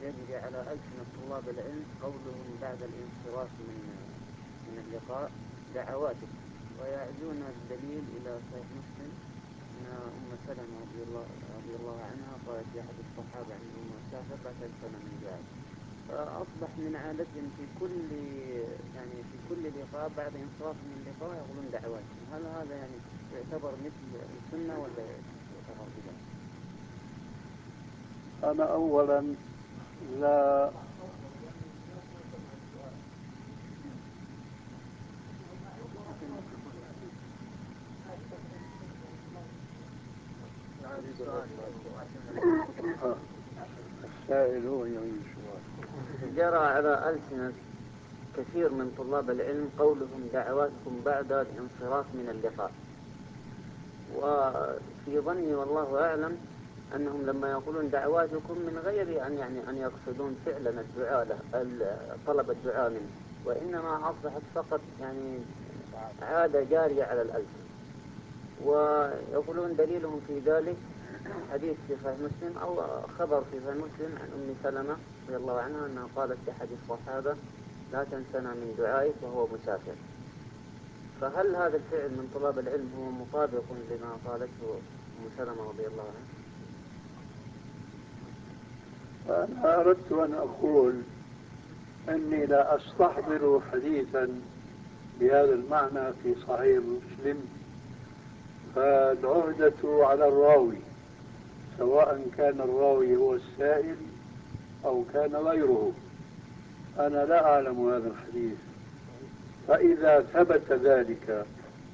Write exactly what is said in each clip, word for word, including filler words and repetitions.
يجري على ألسنة طلاب العلم قولهم بعد الانصراف من من اللقاء دعواتك، ويعزون الدليل إلى صحيح مسلم أن أم سلمة رضي الله, رضي الله عنها قالت لأحد الصحابة عنده مسافر لا تنسنا من دعائك. فأصبح من عادتهم في كل يعني في كل لقاء بعد انصراف من اللقاء يقولون دعواتهم. هل هذا يعني يعتبر مثل السنة ولا يعتبر بدعة؟ أنا أولا لا السائل هو يعيد السؤال. جرى على ألسنة كثير من طلاب العلم قولهم دعواتكم بعد الانصراف من اللقاء، وفي ظني والله أعلم أنهم لما يقولون دعواتكم من غير أن يعني أن يقصدون فعلا الدعاء له طلب الدعاء منه، وإنما أصبحت فقط يعني عادة جارية على الألسنة. ويقولون دليلهم في ذلك حديث في صحيح مسلم أو خبر في صحيح مسلم عن أم سلمة رضي الله عنها أنها قالت لأحد الصحابة لا تنسنا من دعائك وهو مسافر. فهل هذا الفعل من طلاب العلم هو مطابق لما قالته أم سلمة رضي الله عنها؟ أنا أردت أن أقول أني لا أستحضر حديثا بهذا المعنى في صحيح مسلم، فالعهدة على الراوي سواء كان الراوي هو السائل أو كان غيره. أنا لا أعلم هذا الحديث، فإذا ثبت ذلك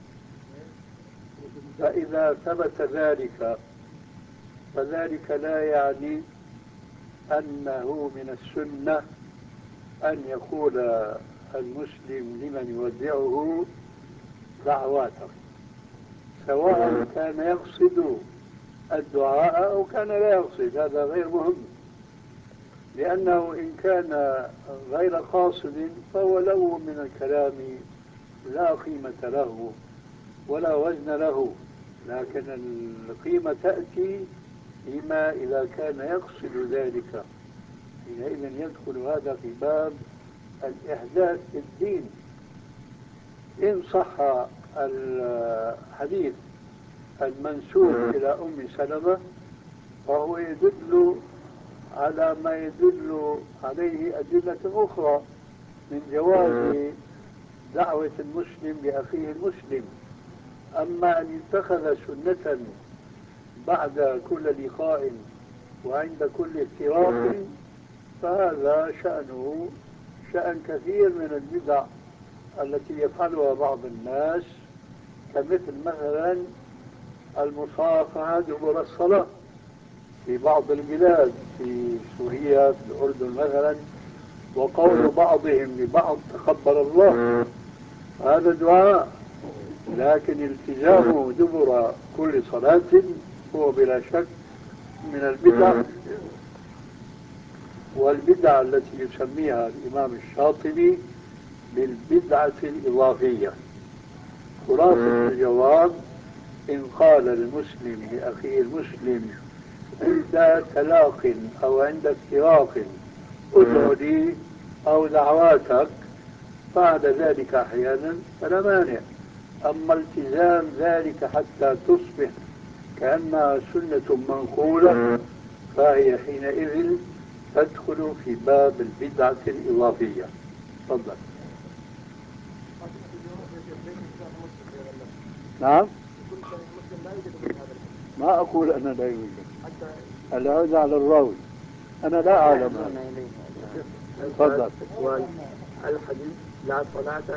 فإذا ثبت ذلك فذلك لا يعني أنه من السنة أن يقول المسلم لمن يودعه دعواته، سواء كان يقصد الدعاء أو كان لا يقصد، هذا غير مهم، لأنه إن كان غير قاصد فهو له من الكلام لا قيمة له ولا وزن له، لكن القيمة تأتي فيما إذا كان يقصد ذلك، حينئذ يدخل هذا في باب الإحداث في الدين. إن صح الحديث المنسوب إلى أم سلمة فهو يدل على ما يدل عليه أدلة أخرى من جواز دعوة المسلم لأخيه المسلم. أما أن يتخذ سنة بعد كل لقاء وعند كل افتراق فهذا شأنه شأن كثير من البدع التي يفعلها بعض الناس، كمثل مثلا المصافحة دبر الصلاة في بعض البلاد، في سوريا، في الأردن مثلا، وقول بعضهم لبعض تقبل الله، هذا دعاء، لكن التزامه دبر كل صلاة هو بلا شك من البدع، والبدع التي يسميها الإمام الشاطبي بالبدعة الإضافية. خلاصة الجواب: إن قال المسلم لأخيه المسلم عند تلاق أو عند افتراق ادعو لي أو دعواتك بعد ذلك أحيانا فلا مانع. أما التزام ذلك حتى تصبح كأنها سنة منقولة فهي حينئذ تدخل في باب البدعة الإضافية. تفضل. نعم، ما أقول أنا لا يوجد، العودة على الراوي، أنا لا أعلم. تفضل. الحديث لا صلاة